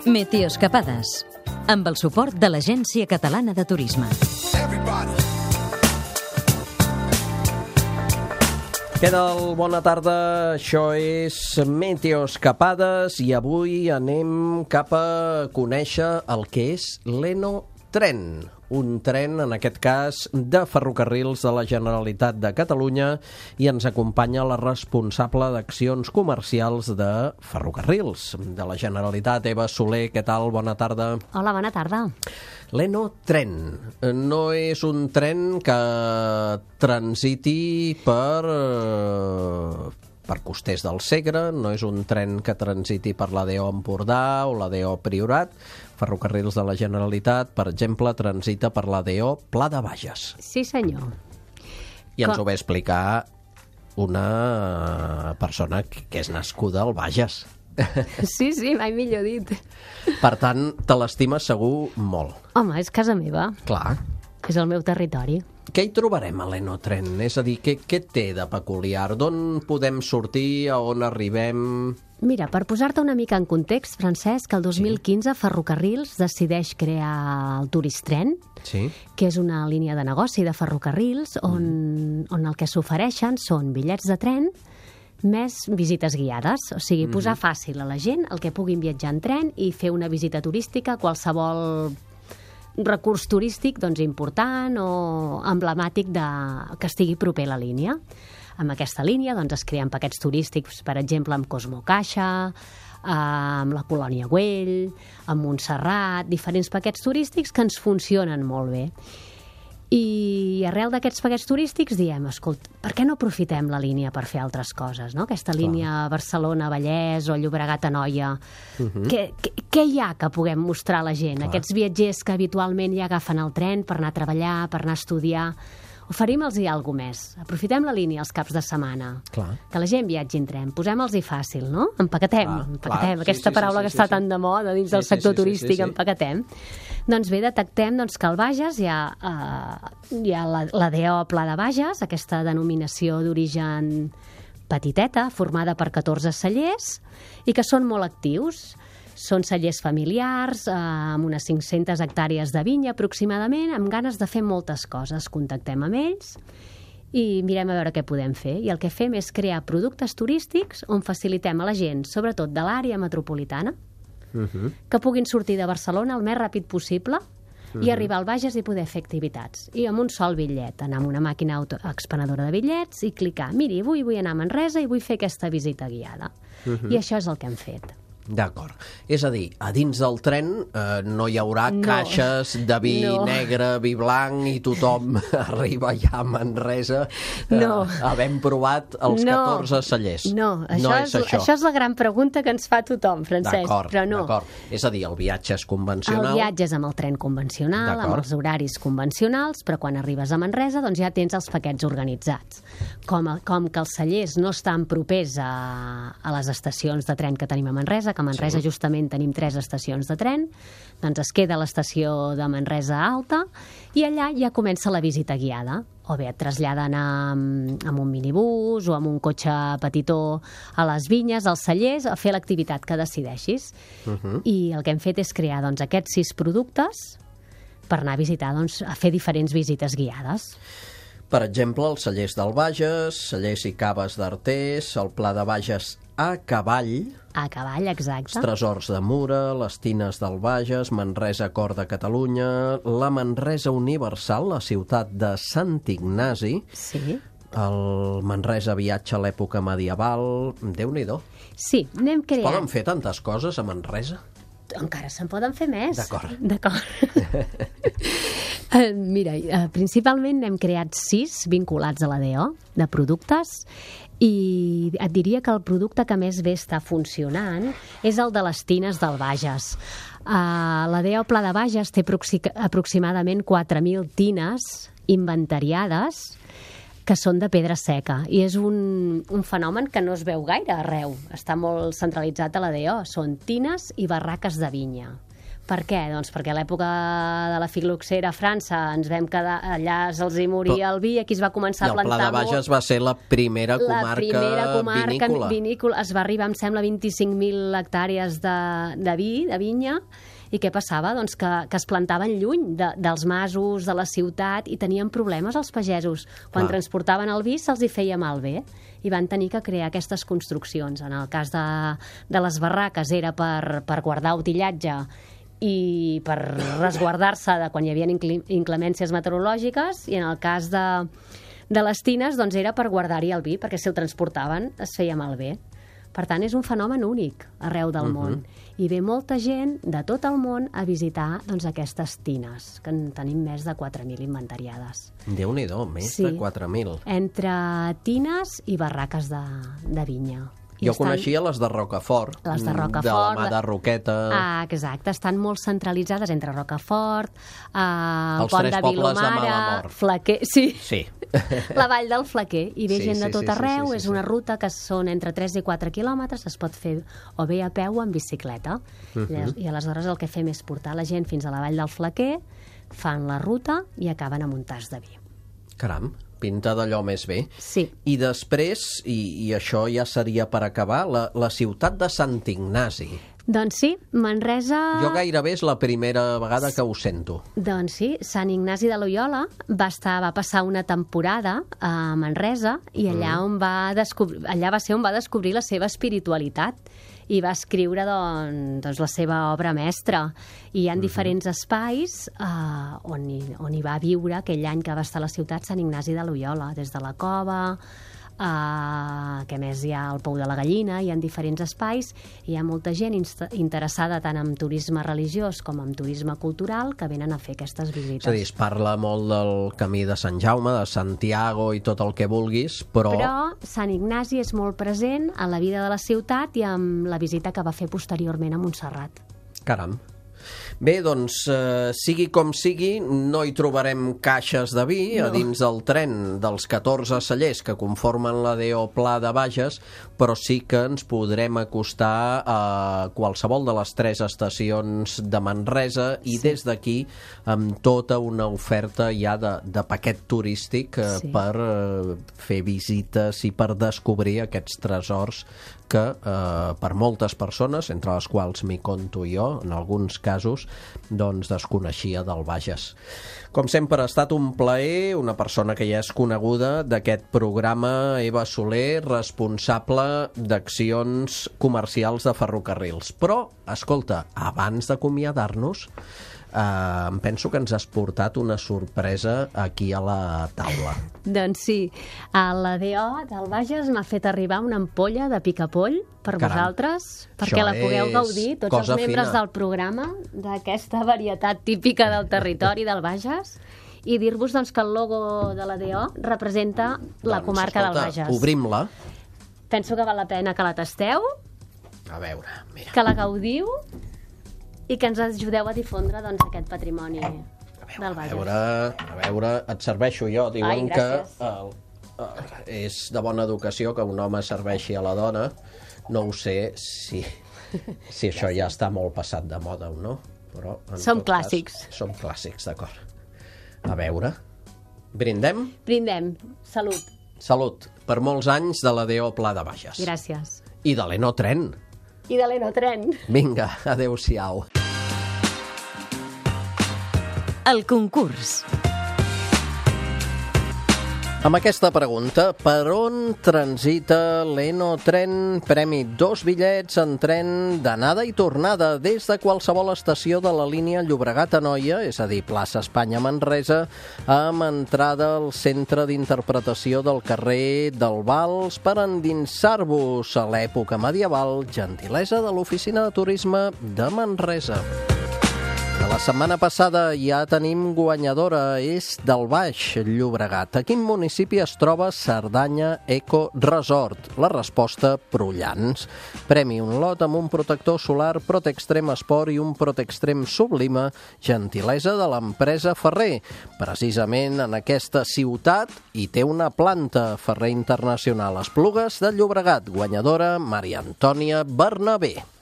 Meteoscapades, amb el suport de l'Agència Catalana de Turisme. Què tal? Bona tarda, això és Meteoscapades i avui anem cap a conèixer el que és l'Enotren, un tren, en aquest cas, de ferrocarrils de la Generalitat de Catalunya, i ens acompanya la responsable d'accions comercials de ferrocarrils de la Generalitat, Eva Soler. Què tal? Bona tarda. Hola, bona tarda. L'Enotren no és un tren que transiti per Costers del Segre, no és un tren que transiti per l'ADO Empordà o l'ADO Priorat. Ferrocarrils de la Generalitat, per exemple, transita per l'ADO Pla de Bages. Sí, senyor. I ens ho va explicar una persona que és nascuda al Bages. Sí, mai millor dit. Per tant, te l'estimes segur molt. Home, és casa meva. Clar. És el meu territori. Què hi trobarem a l'Enotren? És a dir, què té de peculiar? D'on podem sortir? A on arribem? Mira, per posar-te una mica en context, Francesc, el 2015 Ferrocarrils decideix crear el Turistren, que és una línia de negoci de ferrocarrils on el que s'ofereixen són bitllets de tren més visites guiades, o sigui, posar fàcil a la gent el que puguin viatjar en tren i fer una visita turística a qualsevol recurs turístic important o emblemàtic que estigui proper a la línia. Amb aquesta línia es creen paquets turístics, per exemple, amb Cosmocaixa, amb la Colònia Güell, amb Montserrat, diferents paquets turístics que ens funcionen molt bé. I arrel d'aquests paquets turístics diem, escolta, per què no aprofitem la línia per fer altres coses, no? Aquesta línia Barcelona-Vallès o Llobregat-Anoia. Què hi ha que puguem mostrar a la gent? Aquests viatgers que habitualment ja agafen el tren per anar a treballar, per anar a estudiar. Oferim-los-hi alguna més. Aprofitem la línia els caps de setmana. Que la gent viatgi en tren. Posem-los-hi fàcil, no? Empaquetem. Aquesta paraula que està tan de moda dins del sector turístic, empaquetem. Doncs bé, detectem que al Bages hi ha l'ADO Pla de Bages, aquesta denominació d'origen petiteta, formada per 14 cellers, i que són molt actius. Són cellers familiars, amb unes 500 hectàrees de vinya aproximadament, amb ganes de fer moltes coses. Contactem amb ells i mirem a veure què podem fer. I el que fem és crear productes turístics on facilitem a la gent, sobretot de l'àrea metropolitana, que puguin sortir de Barcelona el més ràpid possible i arribar al Bages i poder fer activitats. I amb un sol bitllet, anar amb una màquina expenedora de bitllets i clicar, miri, avui vull anar a Manresa i vull fer aquesta visita guiada. I això és el que hem fet. D'acord. És a dir, a dins del tren no hi haurà caixes de vi negre, vi blanc i tothom arriba ja a Manresa havent provat els 14 cellers. Això és la gran pregunta que ens fa tothom, Francesc, però no. D'acord. És a dir, el viatge és convencional. El viatge és amb el tren convencional, amb els horaris convencionals, però quan arribes a Manresa ja tens els paquets organitzats. Com que els cellers no estan propers a les estacions de tren que tenim a Manresa, que a Manresa justament tenim 3 estacions de tren, doncs es queda a l'estació de Manresa Alta i allà ja comença la visita guiada. O bé et traslladen amb un minibús o amb un cotxe petitó a les vinyes, als cellers, a fer l'activitat que decideixis. I el que hem fet és crear aquests 6 productes per anar a visitar, a fer diferents visites guiades. Per exemple, els cellers del Bages, cellers i caves d'Artés, el Pla de Bages a cavall. A cavall, exacte. Els tresors de Mura, les tines del Bages, Manresa Cor de Catalunya, la Manresa Universal, la ciutat de Sant Ignasi, el Manresa Viatge a l'època medieval. Déu-n'hi-do. Sí, anem creant. Es poden fer tantes coses a Manresa? Encara se'n poden fer més. D'acord. Mira, principalment n'hem creat 6 vinculats a l'ADO de productes i et diria que el producte que més bé està funcionant és el de les tines del Bages. L'ADO Pla de Bages té aproximadament 4.000 tines inventariades que són de pedra seca i és un fenomen que no es veu gaire arreu. Està molt centralitzat a l'ADO. Són tines i barraques de vinya. Per què? Doncs perquè a l'època de la fil·loxera a França ens vam quedar, allà se'ls hi moria el vi, aquí es va començar a plantar molt. I el Pla de Bages va ser la primera comarca vinícola. Es va arribar, em sembla, a 25.000 hectàrees de vi, de vinya. I què passava? Doncs que es plantaven lluny dels masos, de la ciutat, i tenien problemes els pagesos. Quan transportaven el vi se'ls hi feia malbé i van tenir que crear aquestes construccions. En el cas de les barraques era per guardar utillatge i per resguardar-se de quan hi havia inclemències meteorològiques, i en el cas de les tines doncs era per guardar-hi el vi, perquè si el transportaven es feia malbé. Per tant, és un fenomen únic arreu del món. I ve molta gent de tot el món a visitar aquestes tines, que en tenim més de 4.000 inventariades. Déu-n'hi-do, més de 4.000. Entre tines i barraques de vinya. Jo coneixia les de Rocafort. Les de Rocafort. De la mà de Roqueta. Exacte, estan molt centralitzades entre Rocafort, els Pont de Vilomara, Flaquer... Sí. La Vall del Flaquer. I ve gent de tot arreu, és una ruta que són entre 3 i 4 quilòmetres, es pot fer o bé a peu o en bicicleta. I aleshores el que fem és portar la gent fins a la Vall del Flaquer, fan la ruta i acaben amb un tas de vi. Caram, pinta d'allò més bé. Sí. I després, i això ja seria per acabar, la ciutat de Sant Ignasi. Doncs sí, Manresa... Jo gairebé és la primera vegada que ho sento. Doncs sí, Sant Ignasi de Loiola va passar una temporada a Manresa i allà va ser on va descobrir la seva espiritualitat i va escriure doncs, la seva obra mestra. I hi ha diferents espais on hi va viure aquell any que va estar a la ciutat Sant Ignasi de Loiola, des de la cova, que més hi ha el Pou de la Gallina, hi ha diferents espais, i hi ha molta gent interessada tant en turisme religiós com en turisme cultural que venen a fer aquestes visites. És a dir, es parla molt del camí de Sant Jaume, de Santiago i tot el que vulguis, però Sant Ignasi és molt present en la vida de la ciutat i amb la visita que va fer posteriorment a Montserrat. Caram. Bé, doncs, sigui com sigui, no hi trobarem caixes de vi a dins del tren dels 14 cellers que conformen la D.O. Pla de Bages, però sí que ens podrem acostar a qualsevol de les 3 estacions de Manresa i des d'aquí amb tota una oferta ja de paquet turístic per fer visites i per descobrir aquests tresors que per moltes persones, entre les quals m'hi conto jo, en alguns casos, doncs desconeixia del Bages. Com sempre ha estat un plaer, una persona que ja és coneguda d'aquest programa, Eva Soler, responsable d'accions comercials de ferrocarrils. Però, escolta, abans d'acomiadar-nos, em penso que ens has portat una sorpresa aquí a la taula. Doncs sí, a la D.O. del Bages m'ha fet arribar una ampolla de picapoll per vosaltres, perquè la pugueu gaudir, tots els membres del programa, d'aquesta varietat típica del territori del Bages, i dir-vos doncs, que el logo de la D.O. representa la comarca del Bages. Obrim-la. Penso que val la pena que la tasteu, a veure, mira, que la gaudiu i que ens ajudeu a difondre doncs, aquest patrimoni del Bages. A veure, et serveixo jo. Diuen que és de bona educació que un home serveixi a la dona. No ho sé si això ja està molt passat de moda o no. Però, som clàssics. Som clàssics, d'acord. A veure, brindem? Brindem. Salut. Salut. Per molts anys de la D.O. Pla de Bages. Gràcies. I de l'Enotren. I de l'Enotren. Vinga, adeu-siau. El concurs. Amb aquesta pregunta, per on transita l'Enotren? Premi 2 bitllets en tren d'anada i tornada des de qualsevol estació de la línia Llobregat-Anoia, és a dir, plaça Espanya-Manresa, amb entrada al centre d'interpretació del carrer del Vals per endinsar-vos a l'època medieval, gentilesa de l'Oficina de Turisme de Manresa. La setmana passada ja tenim guanyadora, és del Baix Llobregat. A quin municipi es troba Cerdanya Eco Resort? La resposta, Prullans. Premi un lot amb un protector solar Protextrem Esport i un Protextrem Sublima, gentilesa de l'empresa Ferrer. Precisament en aquesta ciutat hi té una planta, Ferrer Internacional Esplugues de Llobregat. Guanyadora, Maria Antònia Bernabé.